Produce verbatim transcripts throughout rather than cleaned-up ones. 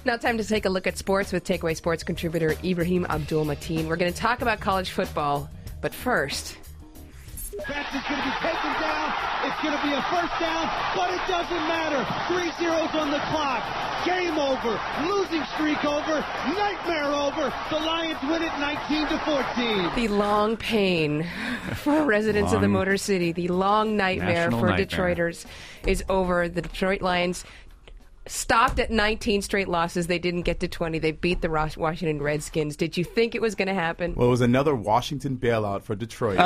Now time to take a look at sports with Takeaway Sports contributor Ibrahim Abdul-Mateen. We're going to talk about college football, but first... Braxton's going to be taken down. It's going to be a first down, but it doesn't matter. Three zeros on the clock. Game over. Losing streak over. Nightmare over. The Lions win it nineteen to fourteen. The long pain for residents long, of the Motor City, the long nightmare for nightmare. Detroiters is over. The Detroit Lions stopped at nineteen straight losses. They didn't get to twenty. They beat the Washington Redskins. Did you think it was going to happen? Well, it was another Washington bailout for Detroit.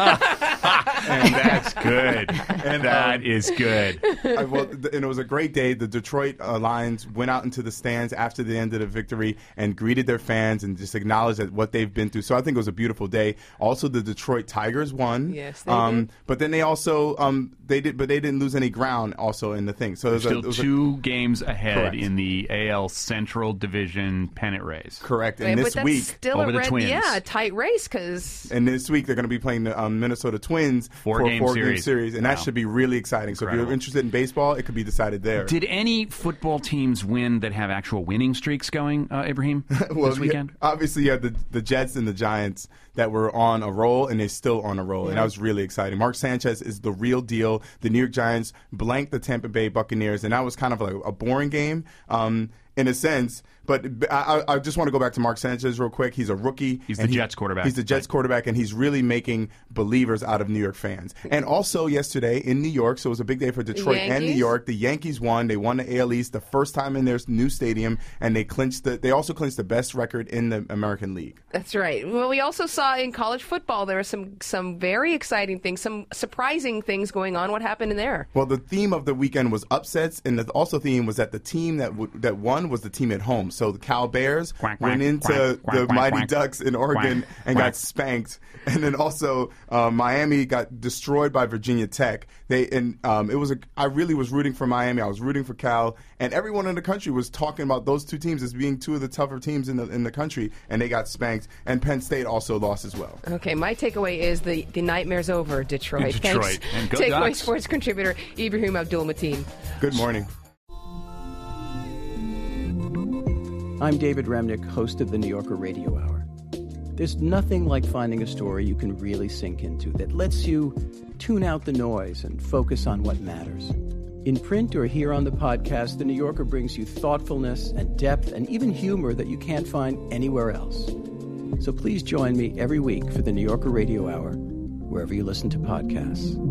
And that's good. And that um, is good. I, well, th- and it was a great day. The Detroit uh, Lions went out into the stands after the end of the victory and greeted their fans and just acknowledged that what they've been through. So I think it was a beautiful day. Also, the Detroit Tigers won. Yes, they um, did. But then they also um, they did, but they didn't lose any ground. Also in the thing. So there's still a, two a, games ahead correct. in the A L Central Division pennant race. Correct. And Wait, this but that's week still over a the red, Twins. Yeah, a tight race because. And this week they're going to be playing the um, Minnesota Twins four for game a four series. game series, and wow. that should be really exciting. So Incredible. if you're interested in baseball, it could be decided there. Did any football teams win that have actual winning streaks going, uh, Ibrahim, well, this weekend? Yeah, obviously, you had the, the Jets and the Giants that were on a roll, and they're still on a roll, yeah. and that was really exciting. Mark Sanchez is the real deal. The New York Giants blanked the Tampa Bay Buccaneers, and that was kind of like a boring game. Um, in a sense, but I, I just want to go back to Mark Sanchez real quick. He's a rookie. He's the he, Jets quarterback. He's the Jets right. quarterback, and he's really making believers out of New York fans. And also yesterday in New York, so it was a big day for Detroit and New York. The Yankees won. They won the A L East the first time in their new stadium, and they clinched the. They also clinched the best record in the American League. That's right. Well, we also saw in college football there were some some very exciting things, some surprising things going on. What happened in there? Well, the theme of the weekend was upsets, and the also theme was that the team that w- that won was the team at home. So the Cal Bears quack, went quack, into quack, the quack, Mighty quack, Ducks in Oregon quack, and quack. got spanked. And then also uh, Miami got destroyed by Virginia Tech. They and um, it was a. I really was rooting for Miami. I was rooting for Cal, and everyone in the country was talking about those two teams as being two of the tougher teams in the in the country, and they got spanked. And Penn State also lost as well. Okay, my takeaway is the, the nightmare's over, Detroit. Detroit. Thanks. And go Takeaway Ducks. Sports contributor Ibrahim Abdul-Mateen. Good morning. I'm David Remnick, host of the New Yorker Radio Hour. There's nothing like finding a story you can really sink into that lets you tune out the noise and focus on what matters. In print or here on the podcast, the New Yorker brings you thoughtfulness and depth and even humor that you can't find anywhere else. So please join me every week for the New Yorker Radio Hour, wherever you listen to podcasts.